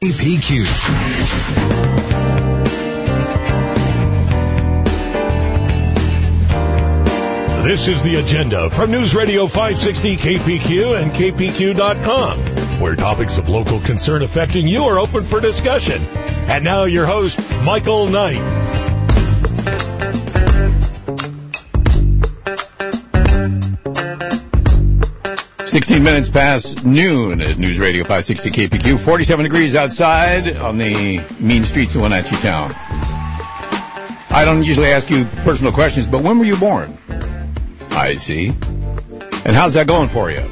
KPQ. This is The Agenda from News Radio 560 KPQ and KPQ.com, where topics of local concern affecting you are open for discussion. And now your host, Michael Knight. 16 minutes past noon at News Radio 560 KPQ. 47 degrees outside on the mean streets of Wenatchee town. I don't usually ask you personal questions, but when were you born? I see. And how's that going for you?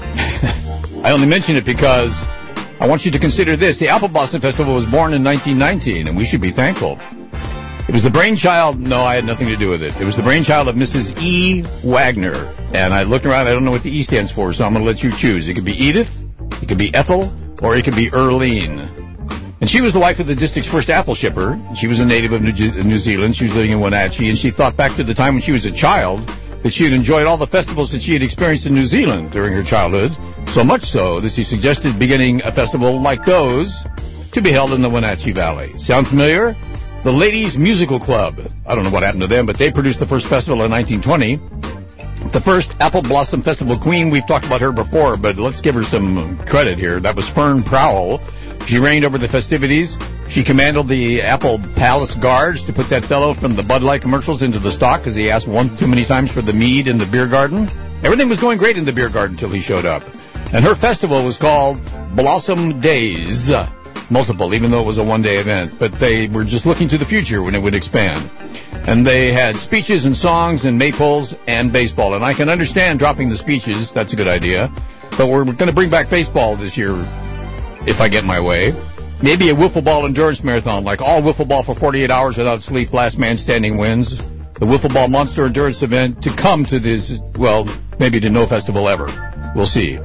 I only mention it because I want you to consider this. The Apple Blossom Festival was born in 1919, and we should be thankful. It was the brainchild, no, I had nothing to do with it. It was the brainchild of Mrs. E. Wagner. And I looked around, I don't know what the E stands for, so I'm going to let you choose. It could be Edith, it could be Ethel, or it could be Earlene. And she was the wife of the district's first apple shipper. She was a native of New Zealand. She was living in Wenatchee, and she thought back to the time when she was a child that she had enjoyed all the festivals that she had experienced in New Zealand during her childhood, so much so that she suggested beginning a festival like those to be held in the Wenatchee Valley. Sound familiar? The Ladies Musical Club. I don't know what happened to them, but they produced the first festival in 1920. The first Apple Blossom Festival queen, we've talked about her before, but let's give her some credit here. That was Fern Prowell. She reigned over the festivities. She commanded the Apple Palace Guards to put that fellow from the Bud Light commercials into the stock because he asked one too many times for the mead in the beer garden. Everything was going great in the beer garden until he showed up. And her festival was called Blossom Days. Multiple, even though it was a one-day event. But they were just looking to the future when it would expand. And they had speeches and songs and maypoles and baseball. And I can understand dropping the speeches. That's a good idea. But we're going to bring back baseball this year, if I get my way. Maybe a wiffle ball endurance marathon, like all wiffle ball for 48 hours without sleep, last man standing wins. The wiffle ball monster endurance event to come to this, well, maybe to no festival ever. We'll see.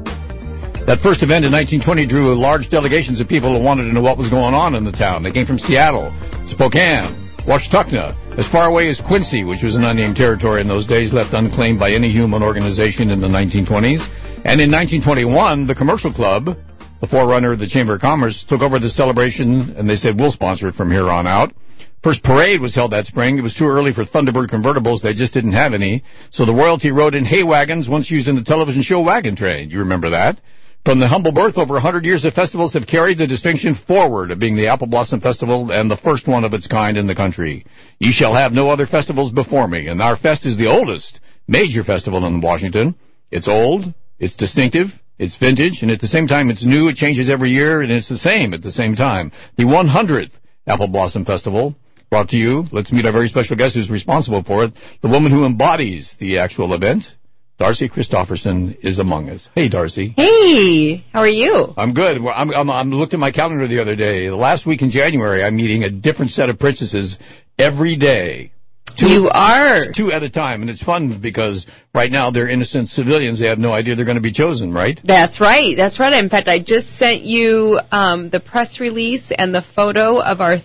That first event in 1920 drew large delegations of people who wanted to know what was going on in the town. They came from Seattle, Spokane, Washtenaw, as far away as Quincy, which was an unnamed territory in those days, left unclaimed by any human organization in the 1920s. And in 1921, the Commercial Club, the forerunner of the Chamber of Commerce, took over the celebration, and they said, we'll sponsor it from here on out. First parade was held that spring. It was too early for Thunderbird convertibles. They just didn't have any. So the royalty rode in hay wagons, once used in the television show Wagon Train. You remember that? From the humble birth, over 100 years of festivals have carried the distinction forward of being the Apple Blossom Festival and the first one of its kind in the country. You shall have no other festivals before me, and our fest is the oldest major festival in Washington. It's old, it's distinctive, it's vintage, and at the same time it's new, it changes every year, and it's the same at the same time. The 100th Apple Blossom Festival, brought to you. Let's meet our very special guest who's responsible for it, the woman who embodies the actual event. Darcy Christopherson is among us. Hey, Darcy. Hey, how are you? I'm good. I'm looked at my calendar the other day. The last week in January, I'm meeting a different set of princesses every day. You are. Two at a time. And it's fun because right now they're innocent civilians. They have no idea they're going to be chosen, right? That's right. That's right. In fact, I just sent you the press release and the photo of our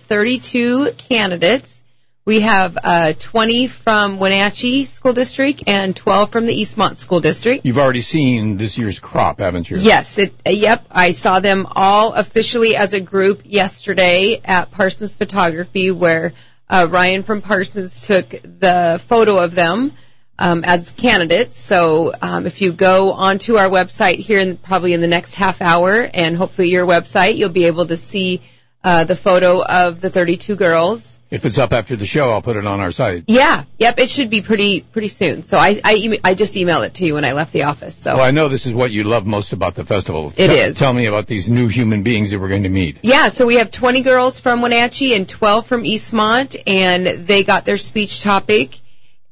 32 candidates. We have 20 from Wenatchee School District and 12 from the Eastmont School District. You've already seen this year's crop, haven't you? Yes. Yep. I saw them all officially as a group yesterday at Parsons Photography, where Ryan from Parsons took the photo of them as candidates. So if you go onto our website here probably in the next half hour, and hopefully your website, you'll be able to see the photo of the 32 girls. If it's up after the show, I'll put it on our site. Yeah. Yep. It should be pretty soon. So I just emailed it to you when I left the office. So. Well, I know this is what you love most about the festival. It is. Tell me about these new human beings that we're going to meet. Yeah. So we have 20 girls from Wenatchee and 12 from Eastmont, and they got their speech topic,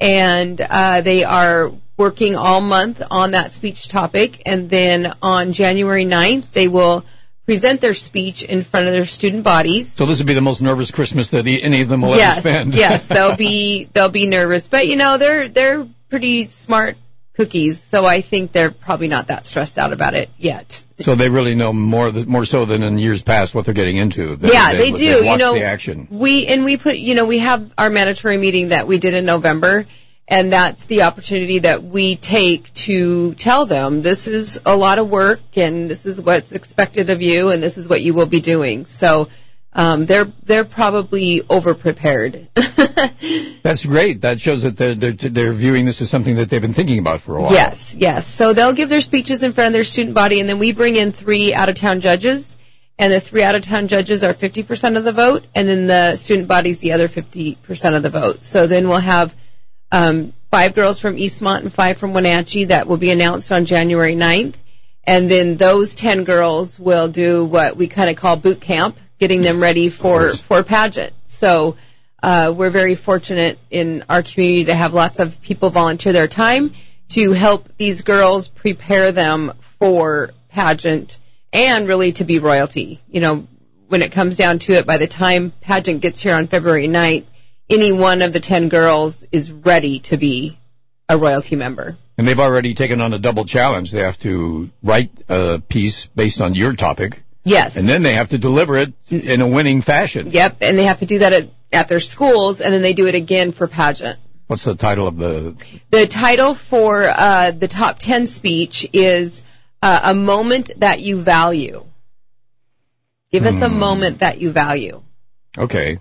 and they are working all month on that speech topic. And then on January 9th, they will present their speech in front of their student bodies. So this would be the most nervous Christmas that any of them will ever spend. Yes, they'll be nervous, but they're pretty smart cookies, so I think they're probably not that stressed out about it yet. So they really know more so than in years past what they're getting into. They do. Watch the action. We have our mandatory meeting that we did in November, And that's the opportunity that we take to tell them this is a lot of work and this is what's expected of you and this is what you will be doing. So they're probably over-prepared. That's great. That shows that they're viewing this as something that they've been thinking about for a while. Yes. So they'll give their speeches in front of their student body, and then we bring in 3 out-of-town judges. And the 3 out-of-town judges are 50% of the vote, and then the student body's the other 50% of the vote. So then we'll have 5 girls from Eastmont and 5 from Wenatchee that will be announced on January 9th. And then those 10 girls will do what we kind of call boot camp, getting them ready for pageant. So we're very fortunate in our community to have lots of people volunteer their time to help these girls prepare them for pageant and really to be royalty. You know, when it comes down to it, by the time pageant gets here on February 9th, any one of the 10 girls is ready to be a royalty member. And they've already taken on a double challenge. They have to write a piece based on your topic. Yes. And then they have to deliver it in a winning fashion. Yep, and they have to do that at their schools, and then they do it again for pageant. What's the title of the... The title for the top 10 speech is A Moment That You Value. Give us a moment that you value. Okay.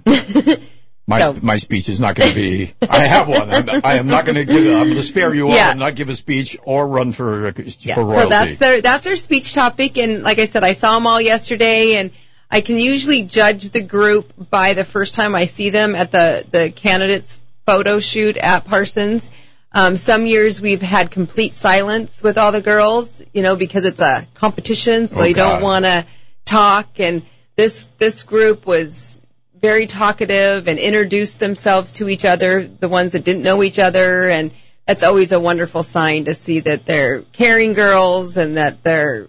My speech is not going to be... I have one. I am not going to give... I'm going to spare you all and not give a speech or run for royalty. So that's their speech topic, and like I said, I saw them all yesterday, and I can usually judge the group by the first time I see them at the candidates photo shoot at Parsons. Some years we've had complete silence with all the girls, you know, because it's a competition, so they don't want to talk, and this group was very talkative and introduced themselves to each other, the ones that didn't know each other, and that's always a wonderful sign to see that they're caring girls and that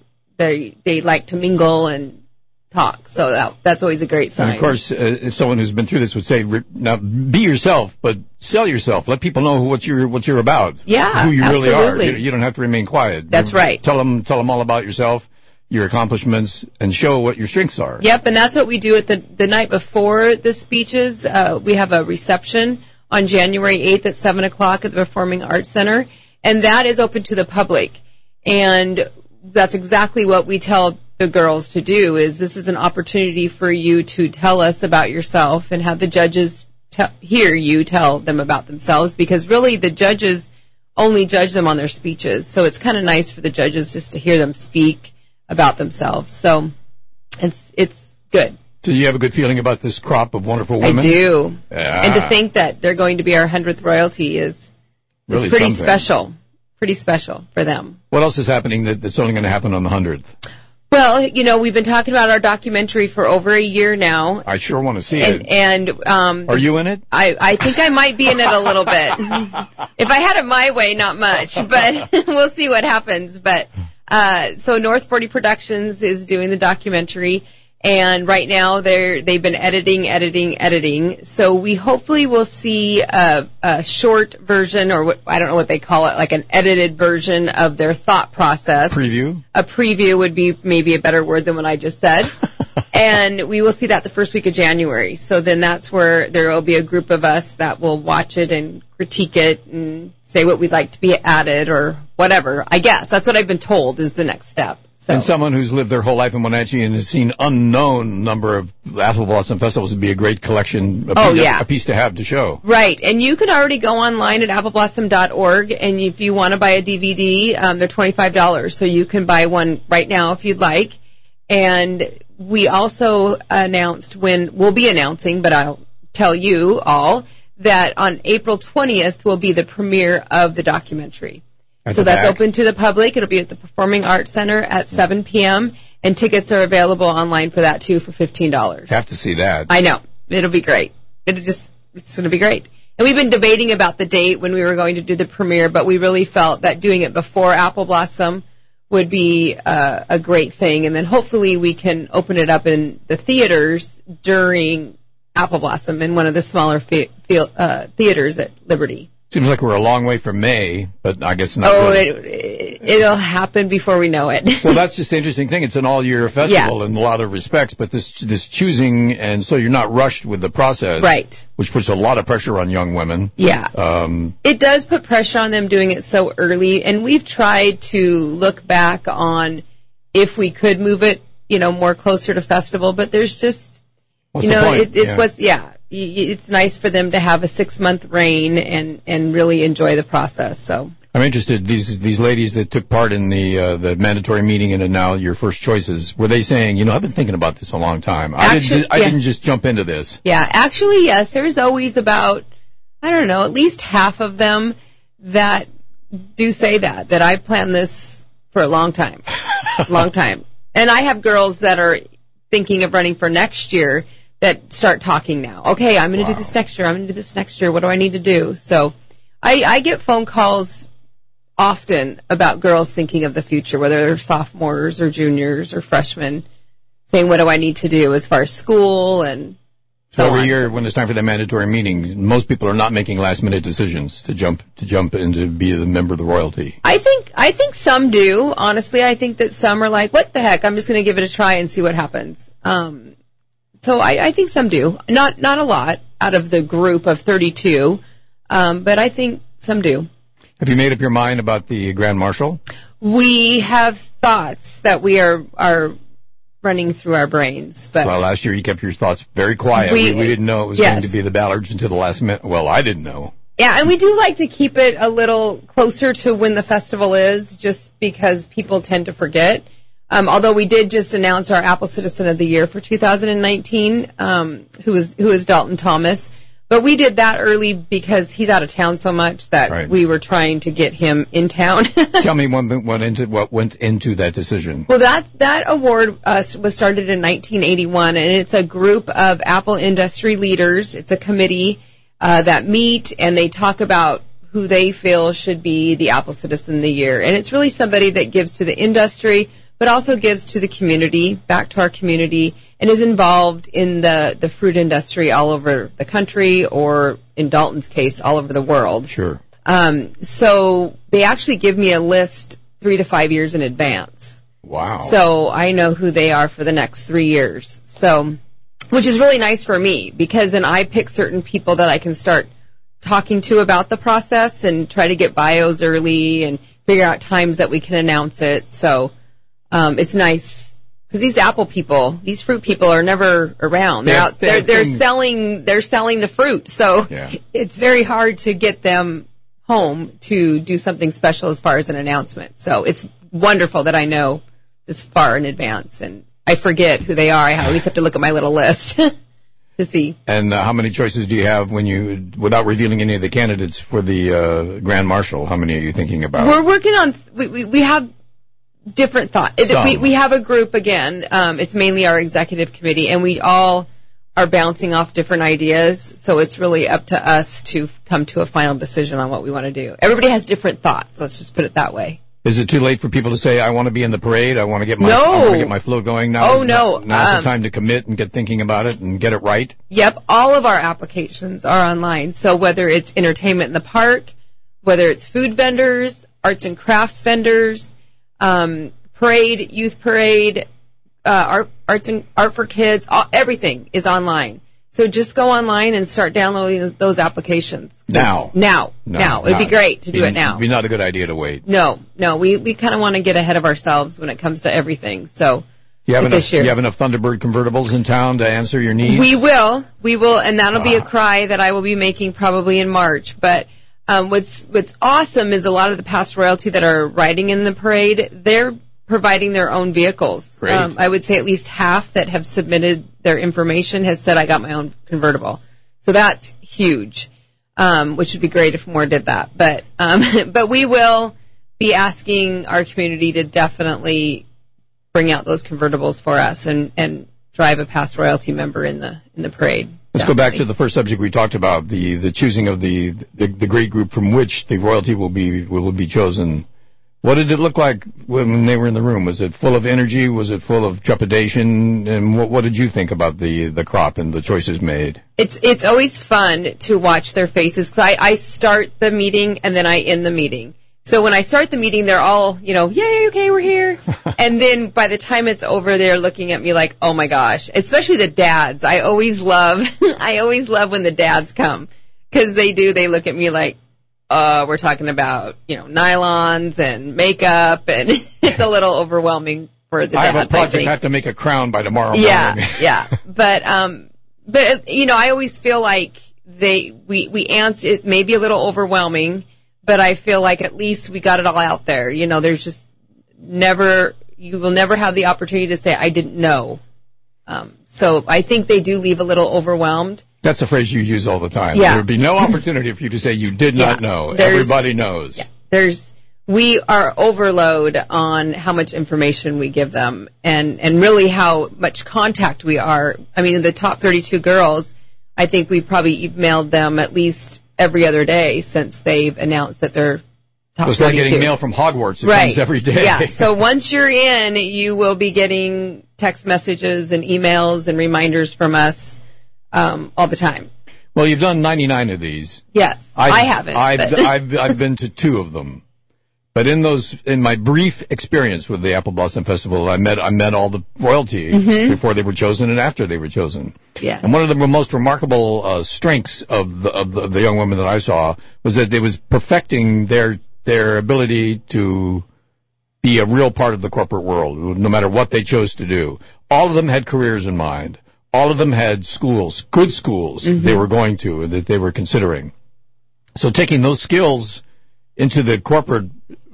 they like to mingle and talk. So that's always a great sign. And of course, someone who's been through this would say, now be yourself, but sell yourself. Let people know what you're about. Yeah, who you absolutely. really are. You don't have to remain quiet. That's right. Tell them all about yourself, your accomplishments, and show what your strengths are. Yep, and that's what we do at the night before the speeches. We have a reception on January 8th at 7 o'clock at the Performing Arts Center, and that is open to the public. And that's exactly what we tell the girls to do, is this is an opportunity for you to tell us about yourself and have the judges hear you tell them about themselves, because really the judges only judge them on their speeches. So it's kind of nice for the judges just to hear them speak about themselves. So it's good. Do you have a good feeling about this crop of wonderful women? I do. Yeah. And to think that they're going to be our 100th royalty is really pretty special. Pretty special for them. What else is happening that's only going to happen on the 100th? Well, you know, we've been talking about our documentary for over a year now. I sure want to see it. And are you in it? I think I might be in it a little bit. If I had it my way, not much, but we'll see what happens. But so North 40 Productions is doing the documentary, and right now they've been editing. So we hopefully will see a short version, or I don't know what they call it, like an edited version of their thought process. Preview? A preview would be maybe a better word than what I just said. And we will see that the first week of January. So then that's where there will be a group of us that will watch it and critique it and say what we'd like to be added or whatever. I guess that's what I've been told is the next step. So. And someone who's lived their whole life in Wenatchee and has seen unknown number of Apple Blossom festivals would be a great collection, a piece to have to show. Right, and you can already go online at appleblossom.org, and if you want to buy a DVD, they're $25, so you can buy one right now if you'd like. And we also we'll be announcing, but I'll tell you all, that on April 20th will be the premiere of the documentary. So that's open to the public. It'll be at the Performing Arts Center at 7 p.m., and tickets are available online for that, too, for $15. Have to see that. I know. It'll be great. It's going to be great. And we've been debating about the date when we were going to do the premiere, but we really felt that doing it before Apple Blossom would be a great thing. And then hopefully we can open it up in the theaters during Apple Blossom in one of the smaller theaters at Liberty. Seems like we're a long way from May, but I guess not. Oh, really. it'll happen before we know it. Well, that's just the interesting thing. It's an all-year festival in a lot of respects, but this choosing, and so you're not rushed with the process. Right. Which puts a lot of pressure on young women. Yeah. It does put pressure on them doing it so early, and we've tried to look back on if we could move it, more closer to festival, but there's just, What's the point? It's nice for them to have a 6-month reign and really enjoy the process. So I'm interested. These ladies that took part in the mandatory meeting and are now your first choices, were they saying, I've been thinking about this a long time. I didn't just jump into this. Yeah, actually, yes. There's always about, at least half of them that do say that I planned this for a long time, And I have girls that are thinking of running for next year that start talking now. Okay, I'm going to do this next year. I'm going to do this next year. What do I need to do? So I get phone calls often about girls thinking of the future, whether they're sophomores or juniors or freshmen, saying, what do I need to do as far as school and so every year when it's time for the mandatory meetings, most people are not making last-minute decisions to jump in to be a member of the royalty. I think some do. Honestly, I think that some are like, what the heck? I'm just going to give it a try and see what happens. So I think some do. Not a lot out of the group of 32, but I think some do. Have you made up your mind about the Grand Marshal? We have thoughts that we are running through our brains. But well, last year you kept your thoughts very quiet. We didn't know it was going to be the Ballards until the last minute. Well, I didn't know. Yeah, and we do like to keep it a little closer to when the festival is, just because people tend to forget. Although we did just announce our Apple Citizen of the Year for 2019, who is Dalton Thomas. But we did that early because he's out of town so much that we were trying to get him in town. Tell me what went into that decision. Well, that award was started in 1981, and it's a group of Apple industry leaders. It's a committee that meet, and they talk about who they feel should be the Apple Citizen of the Year. And it's really somebody that gives to the industry, but also gives to the community, back to our community, and is involved in the fruit industry all over the country, or in Dalton's case, all over the world. Sure. So they actually give me a list 3 to 5 years in advance. Wow. So I know who they are for the next 3 years. So, which is really nice for me, because then I pick certain people that I can start talking to about the process and try to get bios early and figure out times that we can announce it. So it's nice because these Apple people, these fruit people, are never around. They're out. They're selling the fruit. So it's very hard to get them home to do something special as far as an announcement. So it's wonderful that I know this far in advance, and I forget who they are. I always have to look at my little list to see. And how many choices do you have without revealing any of the candidates for the Grand Marshal? How many are you thinking about? We're working on. We have different thoughts. We have a group again. It's mainly our executive committee, and we all are bouncing off different ideas. So it's really up to us to come to a final decision on what we want to do. Everybody has different thoughts. Let's just put it that way. Is it too late for people to say, I want to be in the parade, I want to get my float going now? Oh, no. Now's the time to commit and get thinking about it and get it right? Yep. All of our applications are online. So whether it's entertainment in the park, whether it's food vendors, arts and crafts vendors, parade, youth parade, art for kids, everything is online. So just go online and start downloading those applications. Now. It'd be great to do it now. It'd be not a good idea to wait. No. We kind of want to get ahead of ourselves when it comes to everything. So you have enough Thunderbird convertibles in town to answer your needs? We will, and that'll be a cry that I will be making probably in March. But what's awesome is a lot of the past royalty that are riding in the parade, they're providing their own vehicles. Great. I would say at least half that have submitted their information has said, I got my own convertible. So that's huge, which would be great if more did that. But we will be asking our community to definitely bring out those convertibles for us and drive a past royalty member in the parade. Let's go back to the first subject we talked about, the choosing of the great group from which the royalty will be chosen. What did it look like when they were in the room? Was it full of energy? Was it full of trepidation? And what did you think about the crop and the choices made? It's always fun to watch their faces, because I start the meeting and then I end the meeting. So when I start the meeting, they're all, yay, okay, we're here. And then by the time it's over, they're looking at me like, oh my gosh, especially the dads. I always love when the dads come, because they look at me like, we're talking about, nylons and makeup, and it's a little overwhelming for the dads. I have a project. I have to make a crown by tomorrow morning. Yeah. But I always feel like we answer, it may be a little overwhelming, but I feel like at least we got it all out there. There's just you will never have the opportunity to say, I didn't know. So I think they do leave a little overwhelmed. That's a phrase you use all the time. Yeah. There would be no opportunity for you to say you did not know. Everybody knows. Yeah. We are overload on how much information we give them, and really how much contact we are. I mean, the top 32 girls, I think we probably emailed them at least every other day since they've announced that they're top 32. It's like getting mail from Hogwarts. It comes every day. Yeah. So once you're in, you will be getting text messages and emails and reminders from us all the time. Well, you've done 99 of these. Yes. I haven't. I've been to 2 of them. But in my brief experience with the Apple Blossom Festival, I met all the royalty before they were chosen and after they were chosen. Yeah. And one of the most remarkable strengths of the young women that I saw was that they was perfecting their ability to be a real part of the corporate world, no matter what they chose to do. All of them had careers in mind. All of them had schools, good schools they were going to, and that they were considering. So taking those skills into the corporate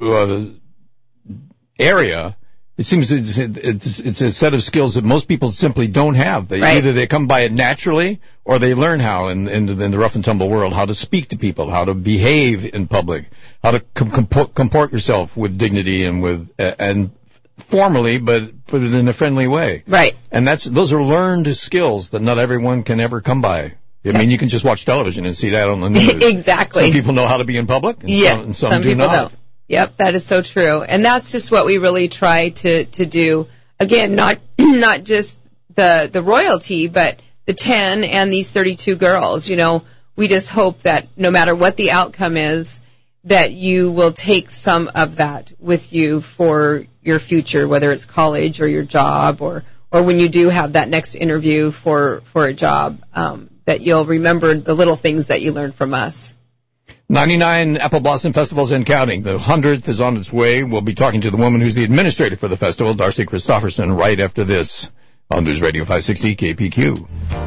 area, it seems it's a set of skills that most people simply don't have. Either they come by it naturally, or they learn how in the rough and tumble world, how to speak to people, how to behave in public, how to comport yourself with dignity and formally, but in a friendly way. Right. And those are learned skills that not everyone can ever come by. I mean, you can just watch television and see that on the news. Exactly. Some people know how to be in public, and some do people not. Don't. Yep, that is so true. And that's just what we really try to do. Again, not just the royalty, but the 10 and these 32 girls. We just hope that no matter what the outcome is, that you will take some of that with you for your future, whether it's college or your job, or when you do have that next interview for a job, that you'll remember the little things that you learned from us. 99 Apple Blossom Festivals and counting. The 100th is on its way. We'll be talking to the woman who's the administrator for the festival, Darcy Christopherson, right after this on News Radio 560 KPQ.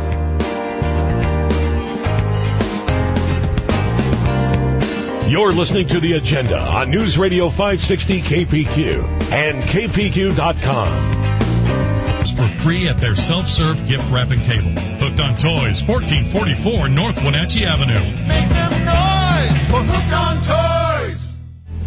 You're listening to The Agenda on News Radio 560 KPQ and KPQ.com. For free at their self-serve gift wrapping table. Hooked on Toys, 1444 North Wenatchee Avenue. Make some noise for Hooked on Toys!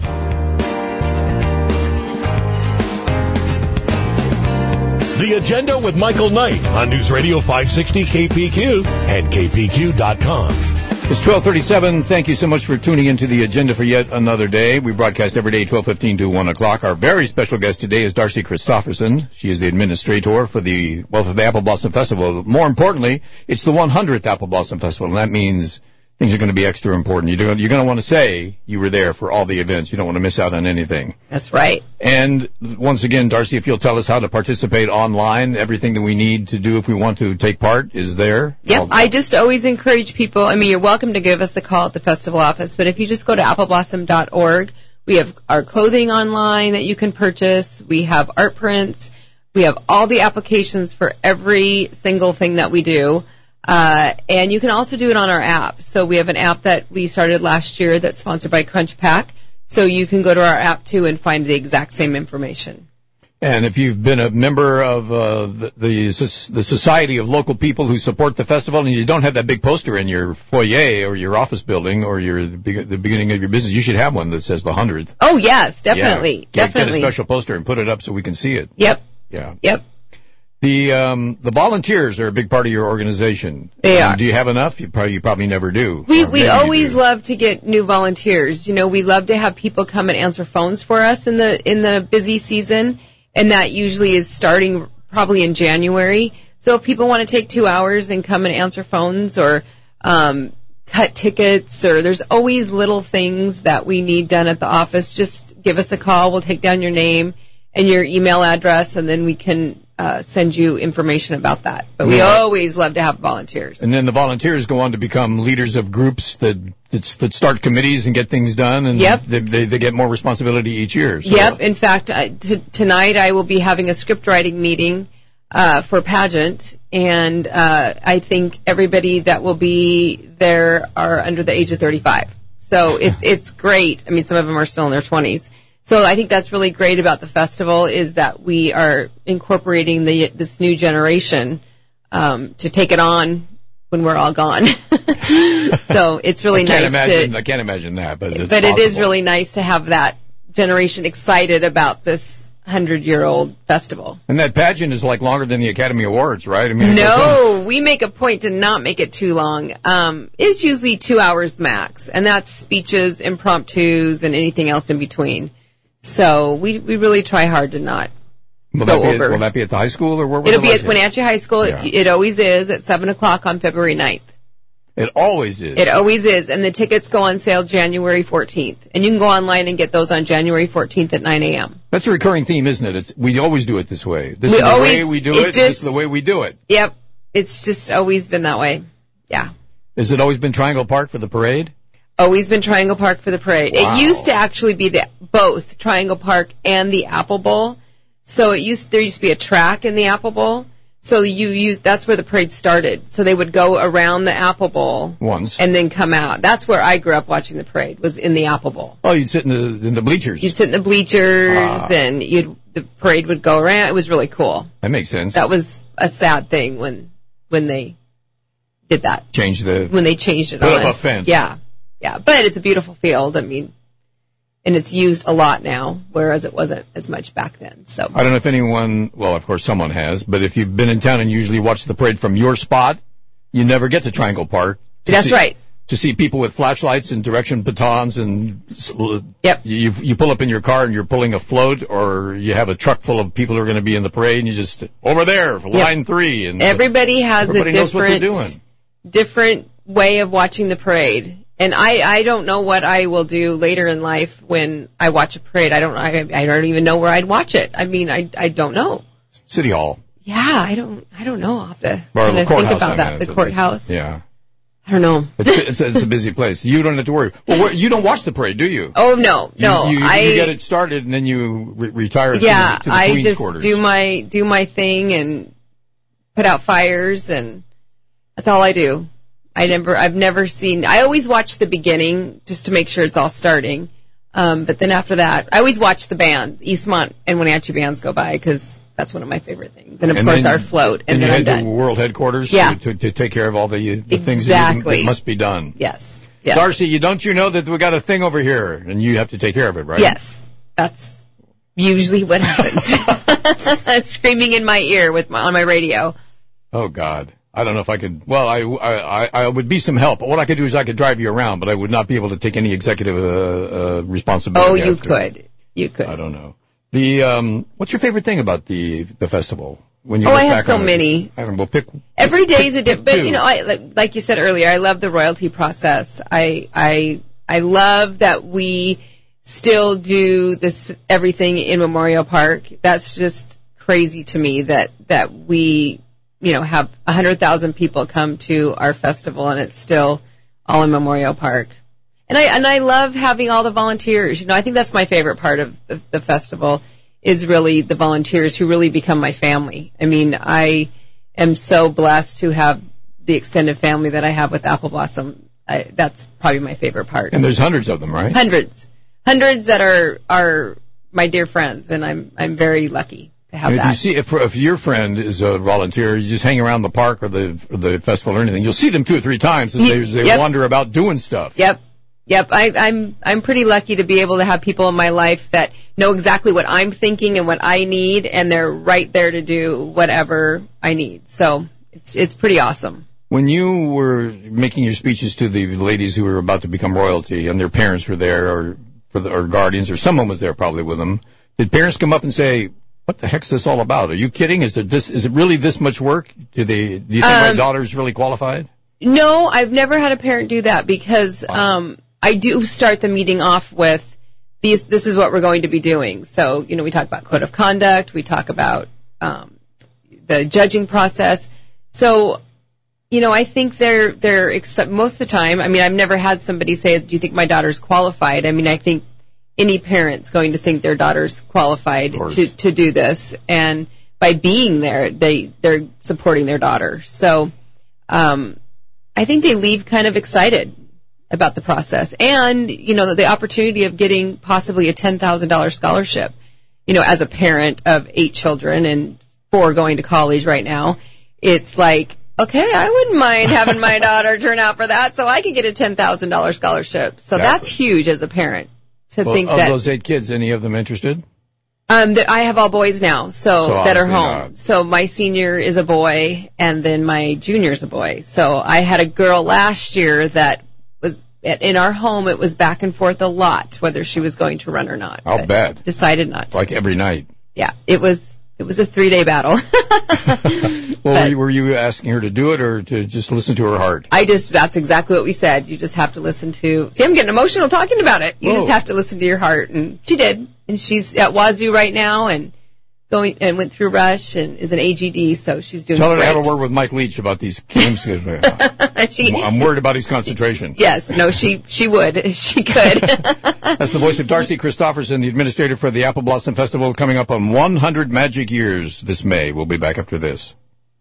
The Agenda with Michael Knight on News Radio 560 KPQ and KPQ.com. It's 12:37. Thank you so much for tuning into The Agenda for yet another day. We broadcast every day 12:15 to 1 o'clock. Our very special guest today is Darcy Christopherson. She is the administrator for the Apple Blossom Festival. More importantly, it's the 100th Apple Blossom Festival, and that means things are going to be extra important. You're going to want to say you were there for all the events. You don't want to miss out on anything. That's right. And once again, Darcy, if you'll tell us how to participate online, everything that we need to do if we want to take part is there. Yep. I just always encourage people. I mean, you're welcome to give us a call at the festival office, but if you just go to appleblossom.org, we have our clothing online that you can purchase. We have art prints. We have all the applications for every single thing that we do. And you can also do it on our app. So we have an app that we started last year that's sponsored by CrunchPack. So you can go to our app too and find the exact same information. And if you've been a member of the Society of Local People who support the festival, and you don't have that big poster in your foyer or your office building or the beginning of your business, you should have one that says the 100th. Oh yes, definitely, Get definitely. a special poster and put it up so we can see it. Yep. Yeah. Yep. The volunteers are a big part of your organization. They are. Do you have enough? You probably never do. We always love to get new volunteers. You know, we love to have people come and answer phones for us in the busy season, and that usually is starting probably in January. So if people want to take 2 hours and come and answer phones or cut tickets, or there's always little things that we need done at the office, just give us a call. We'll take down your name and your email address, and then we can send you information about that. But we always love to have volunteers. And then the volunteers go on to become leaders of groups that start committees and get things done, and Yep. they get more responsibility each year. So. Yep. In fact, tonight I will be having a script writing meeting for pageant, and I think everybody that will be there are under the age of 35. So it's great. I mean, some of them are still in their 20s. So I think that's really great about the festival, is that we are incorporating this new generation to take it on when we're all gone. So it's really nice. I can't imagine that, but it is really nice to have that generation excited about this 100-year-old festival. And that pageant is like longer than the Academy Awards, right? I mean, no, we make a point to not make it too long. It's usually 2 hours max, and that's speeches, impromptus, and anything else in between. So we really try hard to not go over. Will that be at the high school, or where? It'll be at Wenatchee High School. Yeah. It always is at 7 o'clock on February 9th. It always is. It always is, and the tickets go on sale January 14th. And you can go online and get those on January 14th at 9 a.m. That's a recurring theme, isn't it? We always do it this way. This is the way we do it. This is the way we do it. Yep. It's just always been that way. Yeah. Has it always been Triangle Park for the parade? Always been Triangle Park for the parade. Wow. It used to actually be both Triangle Park and the Apple Bowl. So there used to be a track in the Apple Bowl. So that's where the parade started. So they would go around the Apple Bowl once and then come out. That's where I grew up watching the parade, was in the Apple Bowl. Oh, you'd sit in the bleachers. You'd sit in the bleachers, and the parade would go around. It was really cool. That makes sense. That was a sad thing when they did that. When they changed it put on up a fence. Yeah. Yeah, but it's a beautiful field. I mean, and it's used a lot now, whereas it wasn't as much back then. So I don't know if anyone, well, of course someone has, but if you've been in town and usually watch the parade from your spot, you never get to Triangle Park. That's right. To see people with flashlights and direction batons, and yep. You pull up in your car and you're pulling a float, or you have a truck full of people who are going to be in the parade, and you just over there for line 3, and everybody has everybody knows what they're doing. Different way of watching the parade. And I don't know what I will do later in life when I watch a parade. I don't even know where I'd watch it. I mean, I don't know. City Hall. Yeah, I don't know. I'll have to kind of think about that. The courthouse. Yeah. I don't know. It's a busy place. You don't have to worry. Well, you don't watch the parade, do you? Oh, no. You get it started and then you retire to the Queen's quarters. Yeah, I just do my thing and put out fires, and that's all I do. I've never seen, I always watch the beginning just to make sure it's all starting. But then after that, I always watch the bands, Eastmont and Wenatchee bands go by, because that's one of my favorite things. And of course our float. And then I'm done. To World Headquarters to take care of all the things that must be done. Yes. Darcy, don't you know that we got a thing over here and you have to take care of it, right? Yes. That's usually what happens. Screaming in my ear on my radio. Oh God. I don't know if I could. Well, I would be some help. What I could do is I could drive you around, but I would not be able to take any executive responsibility. Oh, you could. You could. I don't know. What's your favorite thing about the festival? When you I have so many. We'll pick. Every day is a different. But you know, like you said earlier, I love the royalty process. I love that we still do everything in Memorial Park. That's just crazy to me that we, have 100,000 people come to our festival, and it's still all in Memorial Park. And I love having all the volunteers. I think that's my favorite part of the festival, is really the volunteers who really become my family. I mean, I am so blessed to have the extended family that I have with Apple Blossom. That's probably my favorite part. And there's hundreds of them, right? Hundreds that are my dear friends, and I'm very lucky to have that. You see, if your friend is a volunteer, you just hang around the park or the festival or anything, you'll see them 2 or 3 times as they wander about doing stuff. Yep. Yep, I'm pretty lucky to be able to have people in my life that know exactly what I'm thinking and what I need, and they're right there to do whatever I need. So it's pretty awesome. When you were making your speeches to the ladies who were about to become royalty, and their parents were there, or guardians, or someone was there probably with them, did parents come up and say, "What the heck's this all about? Are you kidding? Is it really this much work? Do you think my daughter's really qualified?" No, I've never had a parent do that because I do start the meeting off with this is what we're going to be doing. So, we talk about code of conduct, we talk about the judging process. So, I think they're most of the time. I mean, I've never had somebody say, "Do you think my daughter's qualified?" I mean, I think any parent's going to think their daughter's qualified to do this, and by being there, they're supporting their daughter. So, I think they leave kind of excited about the process, and the opportunity of getting possibly a $10,000 scholarship. As a parent of 8 children and 4 going to college right now, it's like, okay, I wouldn't mind having my daughter turn out for that, so I could get a $10,000 scholarship. So that's huge as a parent to think that. Of those 8 kids, any of them interested? I have all boys now, so that are home. Not. So my senior is a boy, and then my junior is a boy. So I had a girl last year that was in our home. It was back and forth a lot whether she was going to run or not. I'll bet. Decided not to. Like every night. Yeah, it was a 3-day battle. Well, were you asking her to do it or to just listen to her heart? That's exactly what we said. You just have to listen to, see, I'm getting emotional talking about it. You just have to listen to your heart. And she did. And she's at Wazoo right now and went through Rush and is an AGD, so she's doing great. Tell her to have a word with Mike Leach about these games. I'm worried about his concentration. Yes, no, she would. She could. That's the voice of Darcy Christopherson, the administrator for the Apple Blossom Festival, coming up on 100 Magic Years this May. We'll be back after this.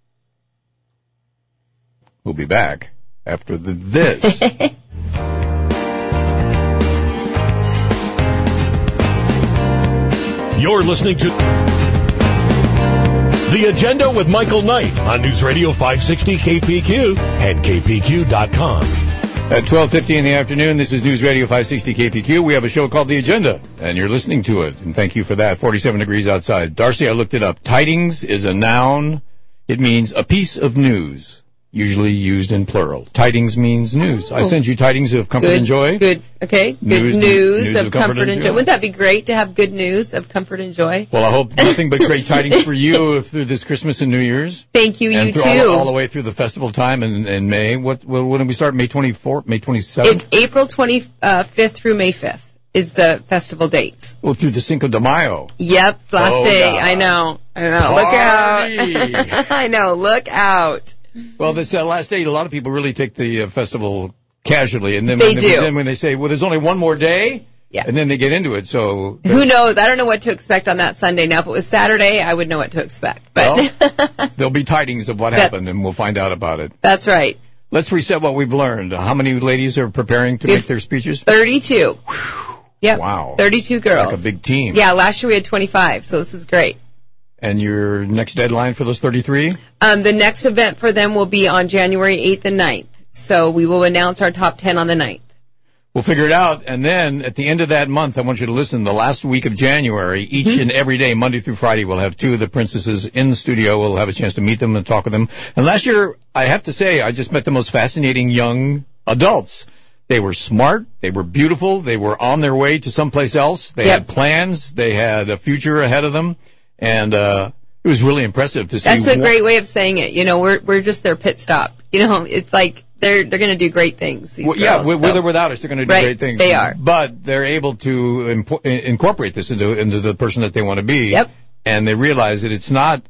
We'll be back after this. You're listening to The Agenda with Michael Knight on News Radio 560 KPQ and KPQ.com. At 12:50 in the afternoon, this is News Radio 560 KPQ. We have a show called The Agenda, and you're listening to it. And thank you for that. 47 degrees outside. Darcy, I looked it up. Tidings is a noun. It means a piece of news, usually used in plural. Tidings means news. I send you tidings of comfort and joy. Good. Okay. Good news of comfort and joy. Wouldn't that be great to have good news of comfort and joy? Well, I hope nothing but great tidings for you through this Christmas and New Year's. Thank you. And you too. All the way through the festival time in May. When do we start? May 24th? May 27th? It's April 25th through May 5th is the festival dates. Well, through the Cinco de Mayo. Yep. Last day. God. I know. Party. Look out. I know. Look out. Well, this last day, a lot of people really take the festival casually, and then when they say, "Well, there's only one more day," and then they get into it. So who knows? I don't know what to expect on that Sunday. Now, if it was Saturday, I would know what to expect. But well, there'll be tidings of what happened, and we'll find out about it. That's right. Let's reset what we've learned. How many ladies are preparing to make their speeches? 32. Yep. Wow. 32 girls. Like a big team. Yeah. Last year we had 25, so this is great. And your next deadline for those 33? The next event for them will be on January 8th and 9th. So we will announce our top 10 on the 9th. We'll figure it out. And then at the end of that month, I want you to listen. The last week of January, each and every day, Monday through Friday, we'll have 2 of the princesses in the studio. We'll have a chance to meet them and talk with them. And last year, I have to say, I just met the most fascinating young adults. They were smart. They were beautiful. They were on their way to someplace else. They had plans. They had a future ahead of them. And it was really impressive to see. That's a great way of saying it. We're just their pit stop. It's like they're going to do great things. These girls, with or without us, they're going to do great things. They are. But they're able to incorporate this into the person that they want to be. Yep. And they realize that it's not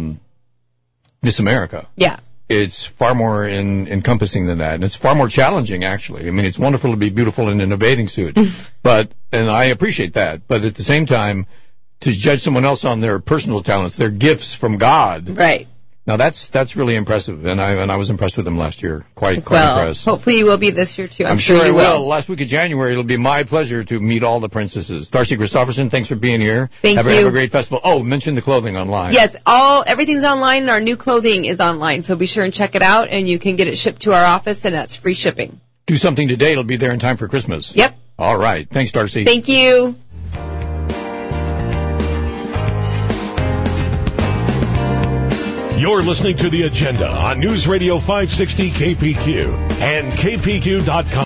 Miss America. Yeah. It's far more encompassing than that, and it's far more challenging, actually. I mean, it's wonderful to be beautiful in a bathing suit, and I appreciate that. But at the same time, to judge someone else on their personal talents, their gifts from God. Right. Now that's really impressive, and I was impressed with them last year. Quite impressed. Hopefully you will be this year too. I'm sure I will. Last week of January, it'll be my pleasure to meet all the princesses. Darcy Christopherson, thanks for being here. Thank you. Have a great festival. Oh, mention the clothing online. Yes, everything's online, and our new clothing is online, so be sure and check it out, and you can get it shipped to our office, and that's free shipping. do something today, it'll be there in time for Christmas. Yep. All right. Thanks, Darcy. Thank you. You're listening to The Agenda on News Radio 560 KPQ and KPQ.com.